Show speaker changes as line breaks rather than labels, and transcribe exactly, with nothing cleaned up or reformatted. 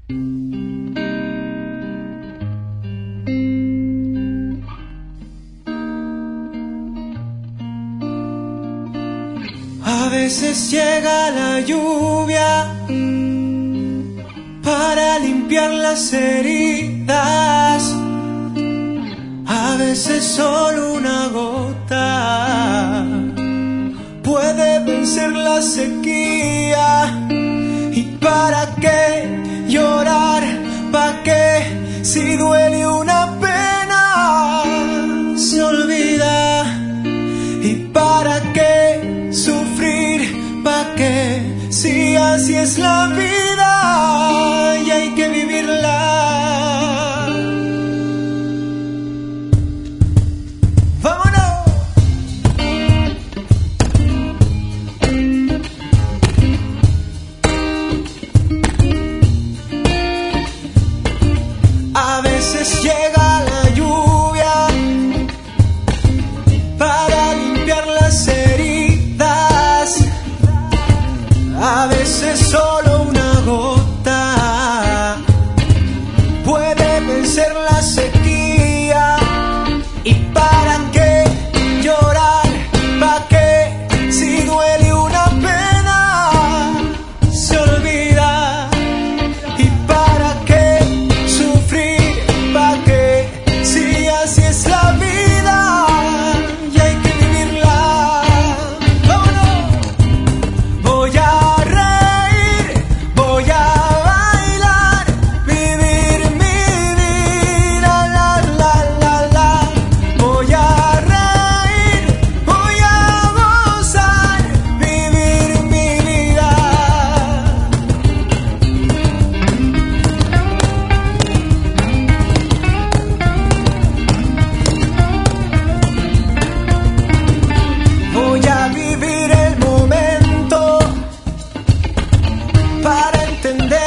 A veces llega la lluvia para limpiar las heridas, a veces solo una gota puede vencer la sequía. ¿Y para qué llorar? ¿Para qué? Si duele una pena se olvida. ¿Y para qué sufrir? ¿Para qué? Si así es la vida y hay que vivirla. ¡Vámonos! A veces llega la lluvia para limpiar las heridas, a veces solo una gota puede vencer la sequía. ¿Y para qué llorar? ¿Para qué? Si duele una pena se olvida. ¿Y para qué sufrir? ¿Para qué? Si así es la vida y hay que vivirla. ¡Vámonos! Voy a reír, voy a bailar, vivir mi vida, la la la la. Voy a reír, voy a gozar, vivir mi vida. Voy a vivir el momento para entender